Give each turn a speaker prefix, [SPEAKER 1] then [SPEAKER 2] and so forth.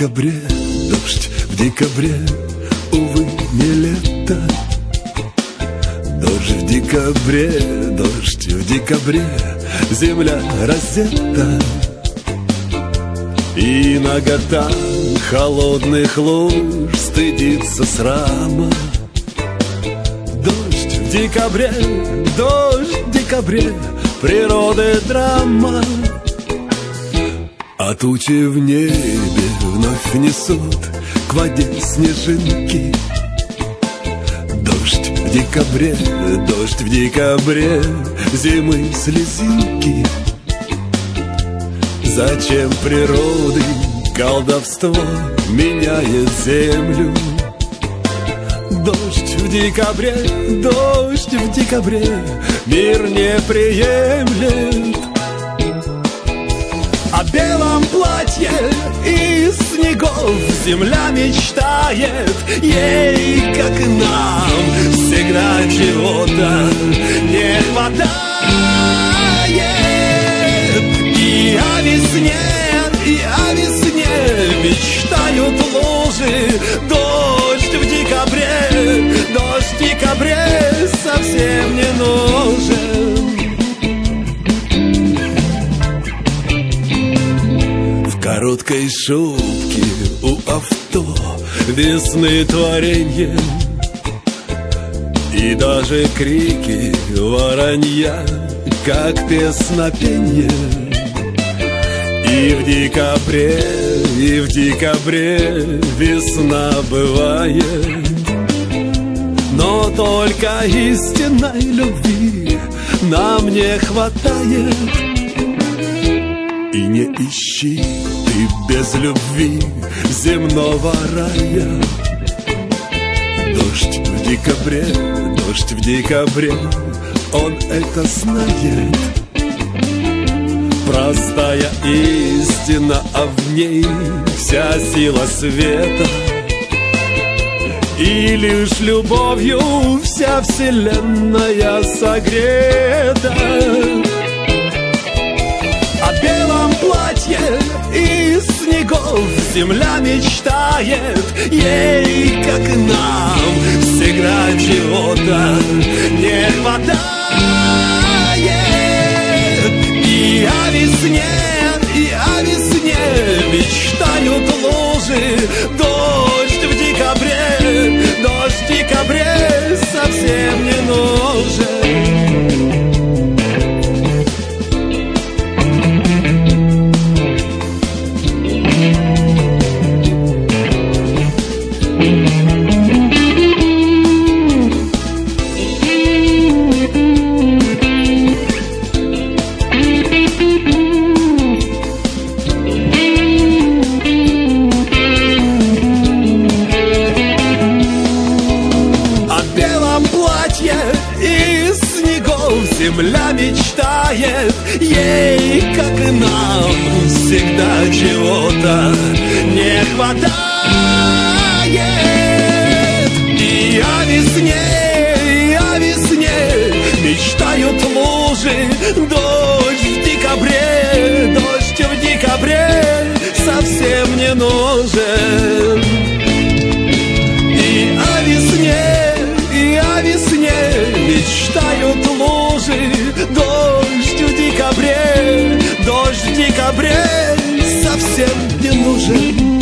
[SPEAKER 1] декабре, дождь в декабре, увы, не лето. Дождь в декабре, дождь в декабре, земля разета. И нагота холодных луж стыдится срама. Дождь в декабре, дождь в декабре, природы драма. А тучи в небе вновь несут к воде снежинки. Дождь в декабре, дождь в декабре, зимы слезинки. Зачем природы колдовство меняет землю? Дождь в декабре, дождь в декабре, мир не приемлет. О белом платье из снегов земля мечтает. Ей, как и нам, всегда чего-то не хватает. И о весне мечтают лужи. Дождь в декабре, дождь в декабре совсем не нужен. В короткой шубке у авто весны творенье, и даже крики воронья, как песнопенье. И в декабре весна бывает, но только истинной любви нам не хватает. И не ищи ты без любви земного рая. Дождь в декабре, дождь в декабре, он это знает. Простая истина, а в ней вся сила света. И лишь любовью вся вселенная согрета. О белом платье из снегов земля мечтает. Ей, как и нам, всегда чего-то не хватает. И о весне мечтают лужи. Дождь в декабре совсем не нужен. Земля мечтает, ей, как и нам, всегда чего-то не хватает. И о весне мечтают лужи. Дождь в декабре совсем не нужен. И о весне мечтают лужи. Дождь в декабре совсем не нужен.